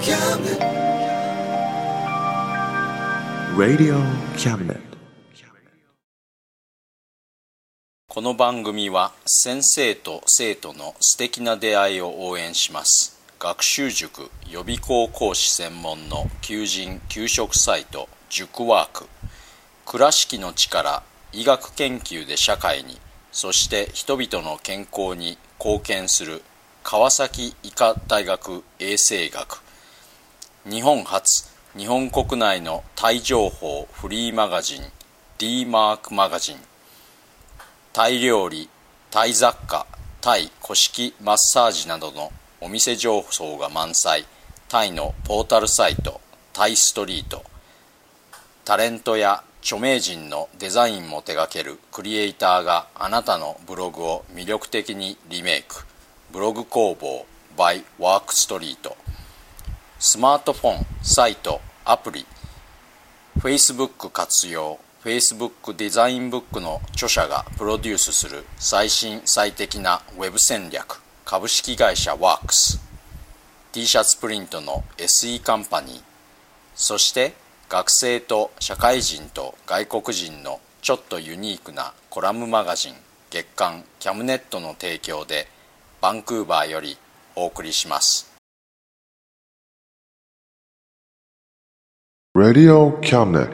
Radio Cabinet。 この番組は先生と生徒の素敵な出会いを応援します。学習塾予備校講師専門の求人・求職サイト塾ワーク。倉敷の力、医学研究で社会に、そして人々の健康に貢献する川崎医科大学衛生学。日本初、日本国内のタイ情報フリーマガジン D マークマガジン。タイ料理、タイ雑貨、タイ古式マッサージなどのお店情報が満載。タイのポータルサイトタイストリート。タレントや著名人のデザインも手掛けるクリエイターがあなたのブログを魅力的にリメイク。ブログ工房 by ワークストリート。スマートフォン、サイト、アプリ、Facebook 活用。Facebook デザインブックの著者がプロデュースする最新最適なウェブ戦略。株式会社ワークス。 T シャツプリントの SE カンパニー。そして学生と社会人と外国人のちょっとユニークなコラムマガジン月刊キャムネットの提供でバンクーバーよりお送りします。 Radio Cabinet。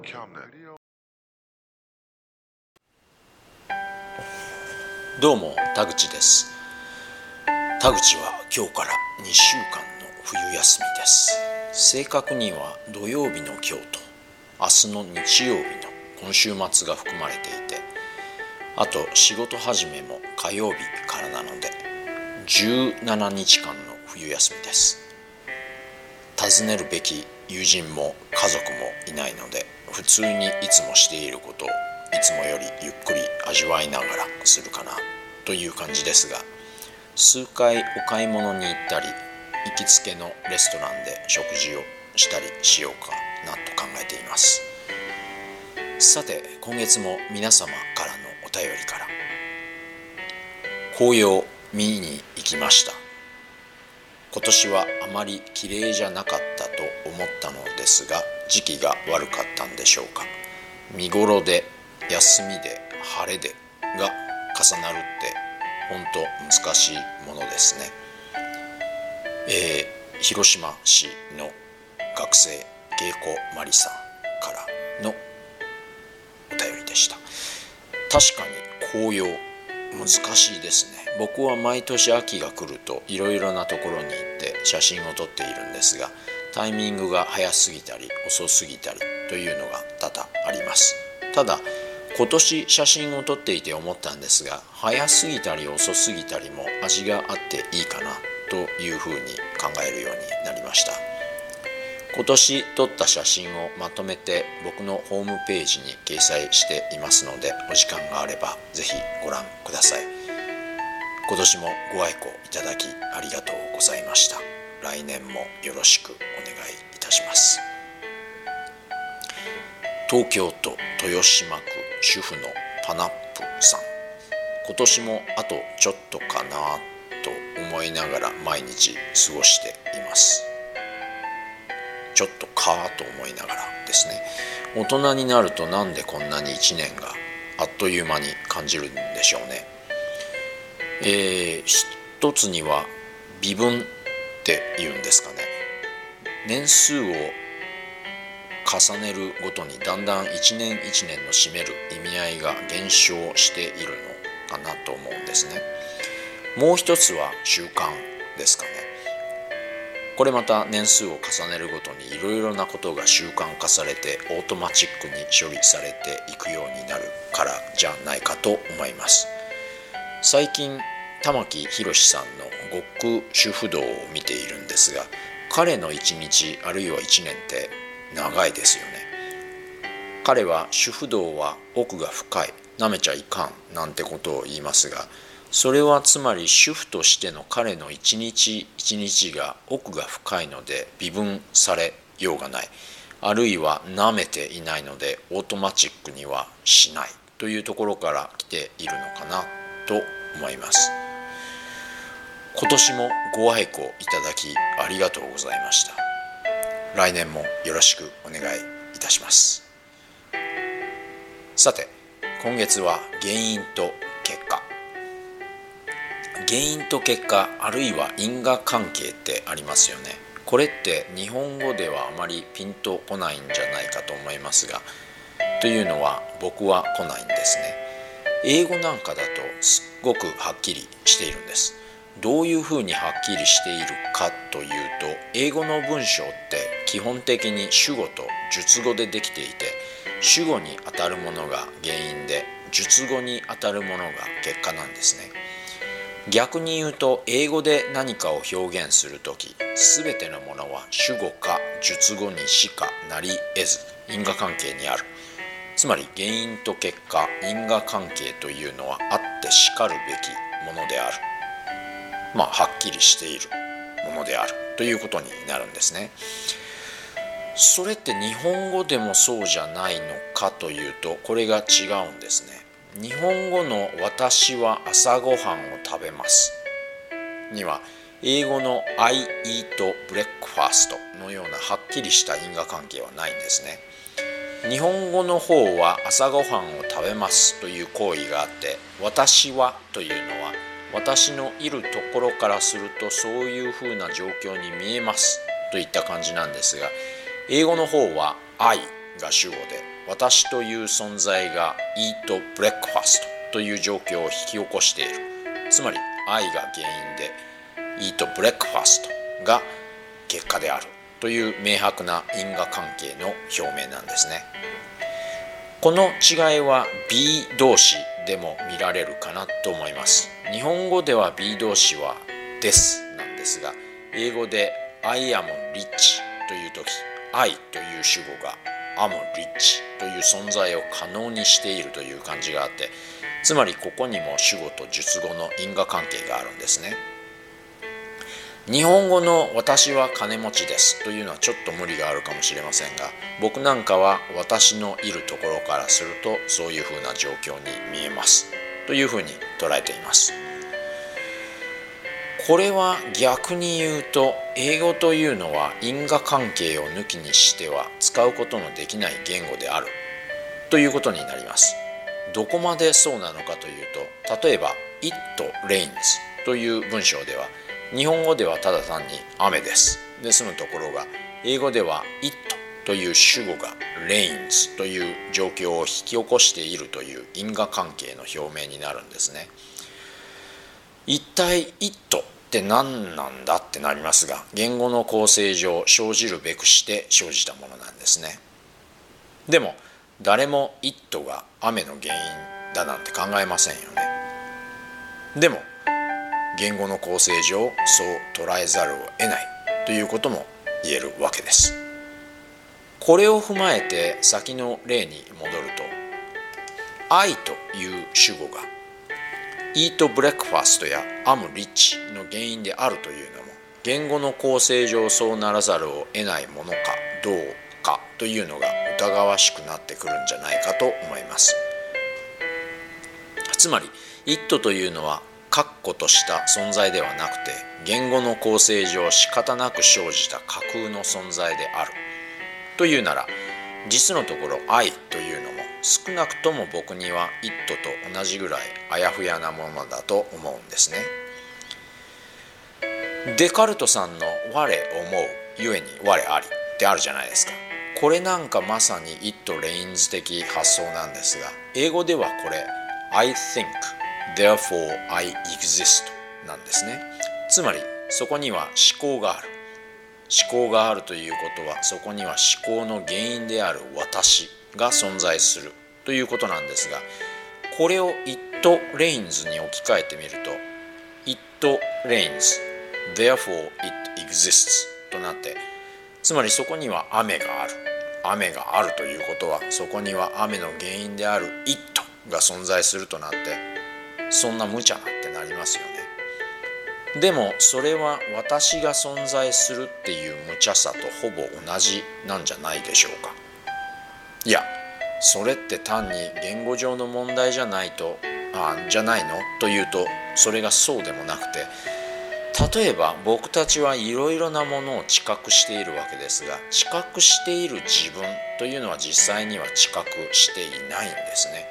どうも田口です。田口は今日から2週間の冬休みです。正確には土曜日の今日と明日の日曜日の今週末が含まれていて、あと仕事始めも火曜日からなので17日間の冬休みです。訪ねるべき友人も家族もいないので、普通にいつもしていることをいつもよりゆっくり味わいながらするかなという感じですが、数回お買い物に行ったり行きつけのレストランで食事をしたりしようかなと考えています。さて今月も皆様からのお便りから。紅葉見に行きました。今年はあまり綺麗じゃなかったと思ったのですが、時期が悪かったんでしょうか。見頃で休みで晴れでが重なるって本当難しいものですね。広島市の学生芸子マリさんからのお便りでした。確かに紅葉難しいですね。僕は毎年秋が来るといろいろなところに行って写真を撮っているんですが、タイミングが早すぎたり遅すぎたりというのが多々あります。ただ今年写真を撮っていて思ったんですが、早すぎたり遅すぎたりも味があっていいかなというふうに考えるようになりました。今年撮った写真をまとめて僕のホームページに掲載していますので、お時間があればぜひご覧ください。今年もご愛顧いただきありがとうございました。来年もよろしくお願いいたします。東京都豊島区主婦のパナップさん。今年もあとちょっとかなと思いながら毎日過ごしています。ちょっとかと思いながらですね。大人になるとなんでこんなに1年があっという間に感じるんでしょうね。一つには微分っていうんですかね。年数を重ねるごとにだんだん一年一年の占める意味合いが減少しているのかなと思うんですね。もう一つは習慣ですかね。これまた年数を重ねるごとにいろいろなことが習慣化されてオートマチックに処理されていくようになるからじゃないかと思います。最近玉木宏さんの極主不動を見ているんですが、彼の1日あるいは1年って長いですよね。彼は主不動は奥が深い、なめちゃいかんなんてことを言いますが、それはつまり主婦としての彼の一日一日が奥が深いので微分されようがない、あるいはなめていないのでオートマチックにはしないというところから来ているのかなと思います。 今年もご愛顧いただきありがとうございました。来年もよろしくお願いいたします。さて、今月は原因と結果。原因と結果、あるいは因果関係ってありますよね。これって日本語ではあまりピンとこないんじゃないかと思いますが、というのは僕は来ないんですね。英語なんかだとすっごくはっきりしているんです。どういうふうにはっきりしているかというと、英語の文章って基本的に主語と述語でできていて、主語にあたるものが原因で、述語にあたるものが結果なんですね。逆に言うと、英語で何かを表現するとき、すべてのものは主語か述語にしかなり得ず、因果関係にある。つまり原因と結果、因果関係というのはあってしかるべきものである。はっきりしているものであるということになるんですね。それって日本語でもそうじゃないのかというと、これが違うんですね。日本語の私は朝ごはんを食べますには、英語の I eat breakfast のようなはっきりした因果関係はないんですね。日本語の方は朝ごはんを食べますという行為があって、私はというのは私のいるところからするとそういうふうな状況に見えますといった感じなんですが、英語の方は I が主語で、私という存在が eat breakfast という状況を引き起こしている。つまり I が原因で eat breakfast が結果であるという明白な因果関係の表明なんですね。この違いは be 動詞でも見られるかなと思います。日本語では be 動詞はですなんですが、英語で I am rich というとき、I という主語が am rich という存在を可能にしているという感じがあって、つまりここにも主語と述語の因果関係があるんですね。日本語の私は金持ちですというのはちょっと無理があるかもしれませんが、僕なんかは私のいるところからするとそういうふうな状況に見えますというふうに捉えています。これは逆に言うと、英語というのは因果関係を抜きにしては使うことのできない言語であるということになります。どこまでそうなのかというと、例えば It rains という文章では、日本語ではただ単に雨ですで済むところが、英語では It という主語が rains という状況を引き起こしているという因果関係の表明になるんですね。一体 It って何なんだってなりますが、言語の構成上生じるべくして生じたものなんですね。でも誰も It が雨の原因だなんて考えませんよね。でも言語の構成上そう捉えざるを得ないということも言えるわけです。これを踏まえて先の例に戻ると、 I という主語が Eat breakfast や am rich の原因であるというのも、言語の構成上そうならざるを得ないものかどうかというのが疑わしくなってくるんじゃないかと思います。つまり It というのは確固とした存在ではなくて、言語の構成上仕方なく生じた架空の存在であるというなら、実のところ I というのも少なくとも僕には It と同じぐらいあやふやなものだと思うんですね。デカルトさんの我思うゆえに我ありってあるじゃないですか。これなんかまさに It rains 的発想なんですが、英語ではこれ I think therefore I exist なんですね。つまりそこには思考がある。思考があるということは、そこには思考の原因である私が存在するということなんですが、これを It rains に置き換えてみると It rains therefore it exists となって、つまりそこには雨がある。雨があるということは、そこには雨の原因である It が存在するとなって、そんな無茶なってなりますよね。でもそれは私が存在するっていう無茶さとほぼ同じなんじゃないでしょうか。いや、それって単に言語上の問題じゃないのというと、それがそうでもなくて、 例えば僕たちはいろいろなものを知覚しているわけですが、知覚している自分というのは実際には知覚していないんですね。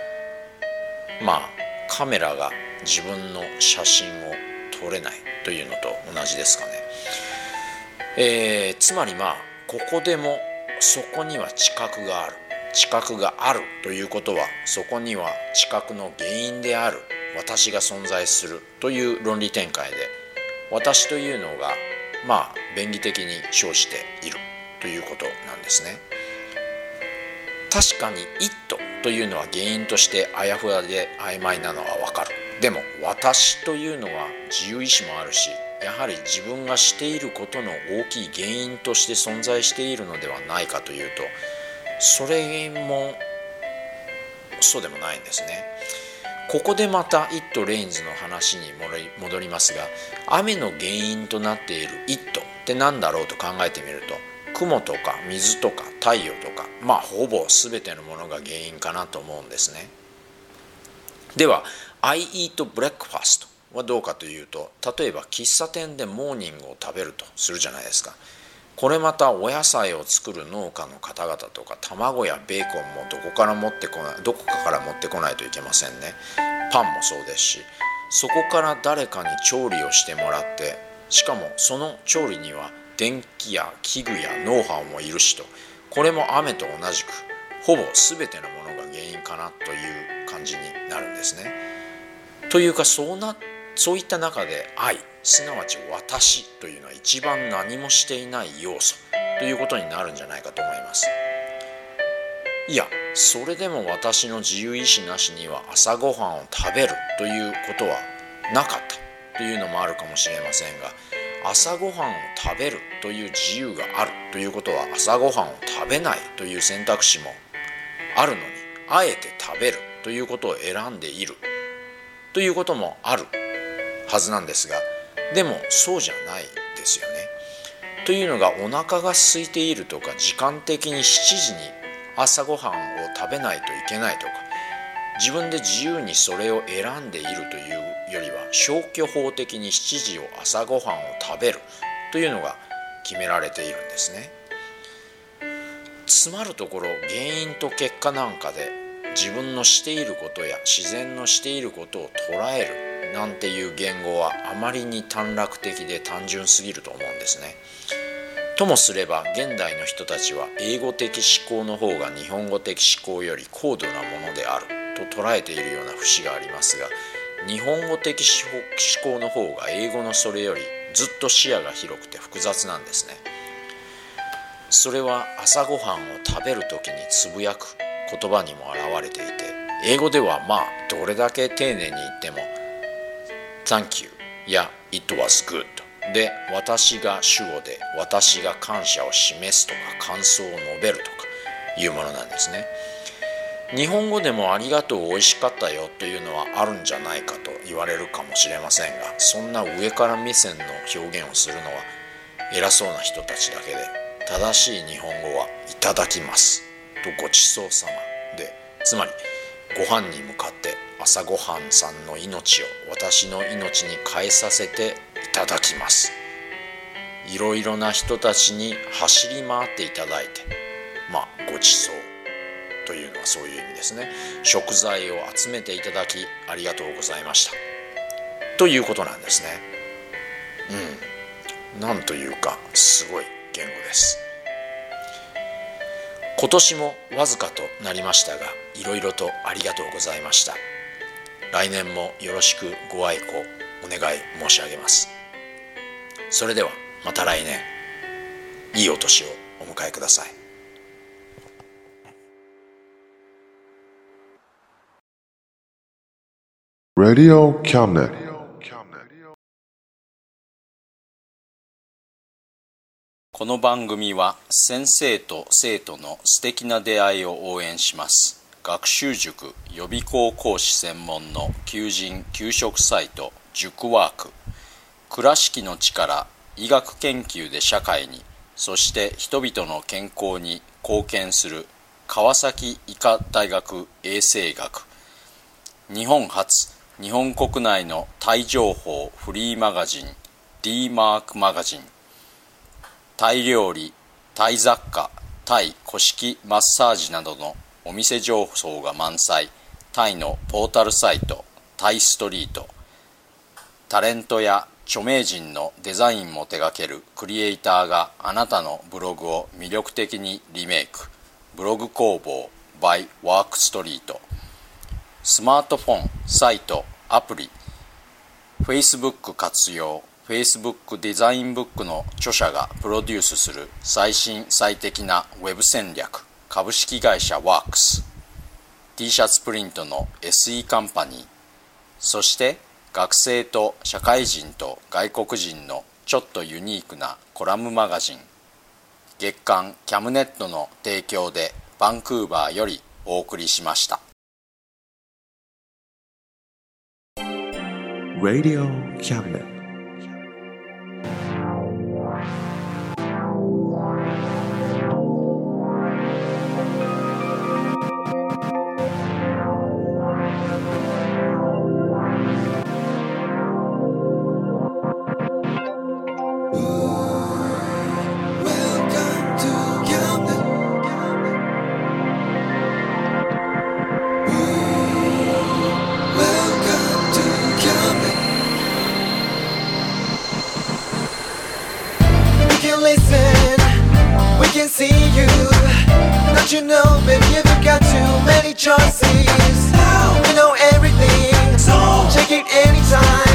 カメラが自分の写真を撮れないというのと同じですかね。つまりここでもそこには知覚がある。知覚があるということは、そこには知覚の原因である私が存在するという論理展開で、私というのが便宜的に生じているということなんですね。確かに it というのは原因としてあやふやで曖昧なのはわかる。でも私というのは自由意志もあるし、やはり自分がしていることの大きい原因として存在しているのではないかというと、それもそうでもないんですね。ここでまた It Rains の話に戻りますが、雨の原因となっている It って何だろうと考えてみると、雲とか水とか太陽とかほぼ全てのものが原因かなと思うんですね。では I eat breakfast はどうかというと、例えば喫茶店でモーニングを食べるとするじゃないですか。これまたお野菜を作る農家の方々とか、卵やベーコンもどこかから持ってこないといけませんね。パンもそうですし、そこから誰かに調理をしてもらって、しかもその調理には電気や器具やノウハウもいるしと、これも雨と同じくほぼ全てのものが原因かなという感じになるんですね。というかそういった中で愛、すなわち私というのは一番何もしていない要素ということになるんじゃないかと思います。いや、それでも私の自由意志なしには朝ごはんを食べるということはなかったというのもあるかもしれませんが、朝ごはんを食べるという自由があるということは、朝ごはんを食べないという選択肢もあるのに、あえて食べるということを選んでいるということもあるはずなんですが、でもそうじゃないですよね。というのが、お腹が空いているとか、時間的に7時に朝ごはんを食べないといけないとか、自分で自由にそれを選んでいるというよりは、消去法的に7時を朝ごはんを食べるというのが決められているんですね。つまるところ、原因と結果なんかで自分のしていることや自然のしていることを捉えるなんていう言語はあまりに短絡的で単純すぎると思うんですね。ともすれば現代の人たちは英語的思考の方が日本語的思考より高度なものであると捉えているような節がありますが、日本語的思考の方が英語のそれよりずっと視野が広くて複雑なんですね。それは朝ごはんを食べるときにつぶやく言葉にも表れていて、英語ではどれだけ丁寧に言っても Thank you や It was good で、私が主語で私が感謝を示すとか感想を述べるとかいうものなんですね。日本語でもありがとう美味しかったよというのはあるんじゃないかと言われるかもしれませんが、そんな上から目線の表現をするのは偉そうな人たちだけで、正しい日本語はいただきますとごちそうさまで、つまりご飯に向かって朝ごはんさんの命を私の命に変えさせていただきます。いろいろな人たちに走り回っていただいて、ごちそうというのはそういう意味ですね。食材を集めていただきありがとうございましたということなんですね。なんというかすごい言語です。今年もわずかとなりましたが、いろいろとありがとうございました。来年もよろしくご愛顧お願い申し上げます。それではまた来年、いいお年をお迎えください。 Radio Cabinet. この番組は先生と生徒の素敵な出会いを応援します。学習塾予備校講師専門の求人・求職サイト塾ワーク、倉敷の力、医学研究で社会に、そして人々の健康に貢献する川崎医科大学衛生学、日本初、日本国内のタイ情報フリーマガジン D マークマガジン、タイ料理、タイ雑貨、タイ古式マッサージなどのお店情報が満載、タイのポータルサイト、タイストリート、タレントや著名人のデザインも手掛けるクリエイターがあなたのブログを魅力的にリメイク、ブログ工房 by ワークストリート、スマートフォン、サイト、アプリ、Facebook 活用、Facebook デザインブックの著者がプロデュースする最新最適なウェブ戦略、株式会社ワークス、T シャツプリントの SE カンパニー、そして学生と社会人と外国人のちょっとユニークなコラムマガジン、月刊キャムネットの提供でバンクーバーよりお送りしました。 Radio Cabinet. You know, baby, you've got too many choices. You know everything, so check it anytime.